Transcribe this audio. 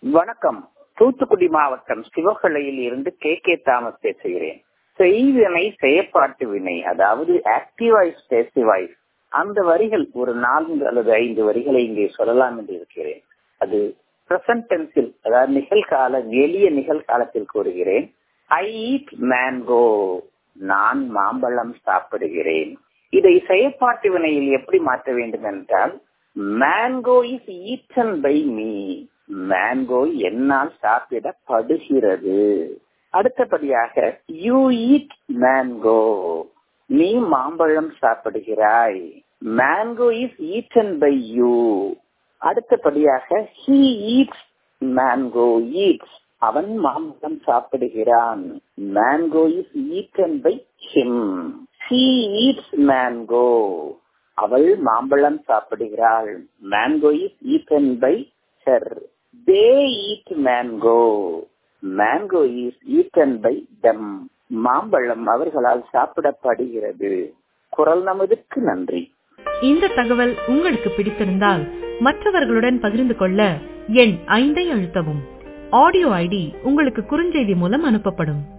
வணக்கம். தூத்துக்குடி மாவட்டம் சிவகலையில் இருந்து கே தாமஸ் பேசுகிறேன். செய்வினை செயற்பாட்டு வினை, அதாவது ஆக்டிவ் வாய்ஸ் பேசிவ் வாய்ஸ், அந்த வரிகள் ஒரு 4 அல்லது 5 வரிகளை இங்கே சொல்லலாம் என்று இருக்கிறேன். அது பிரசன்ட் டென்சில், அதாவது நிகழ்கால எளிய நிகழ்காலத்தில் கூறுகிறேன். ஐ ஈட் மேங்கோ, நான் மாம்பழம் சாப்பிடுகிறேன். இதை செயற்பாட்டு வினையில் எப்படி மாற்ற வேண்டும் என்றால், mango is eaten by me, mango என்னால் சாப்பிடப்படுகிறது. அடுத்தபடியாக யூ ஈட் மேங்கோ, நீ மாம்பழம் சாப்பிடுகிறாய். Mango is eaten by you. அடுத்தபடியாக ஹி ஈட்ஸ் மேங்கோ, ஈட்ஸ் அவன் மாம்பழம் சாப்பிடுகிறான். Mango is eaten by him. He eats mango, அவள் மாம்பழம் சாப்பிடுகிறாள். Mango is eaten by her. They eat mango, mango is eaten by them. மாம்பழம் அவர்களால் சாப்பிடப்படுகிறது. குரல் நமதுக்கு நன்றி. இந்த தகவல் உங்களுக்கு பிடித்திருந்தால் மற்றவர்களுடன் பகிர்ந்து கொள்ள எண் 5 அழுத்தவும். ஆடியோ ஐடி உங்களுக்கு குறுஞ்செய்தி மூலம் அனுப்பப்படும்.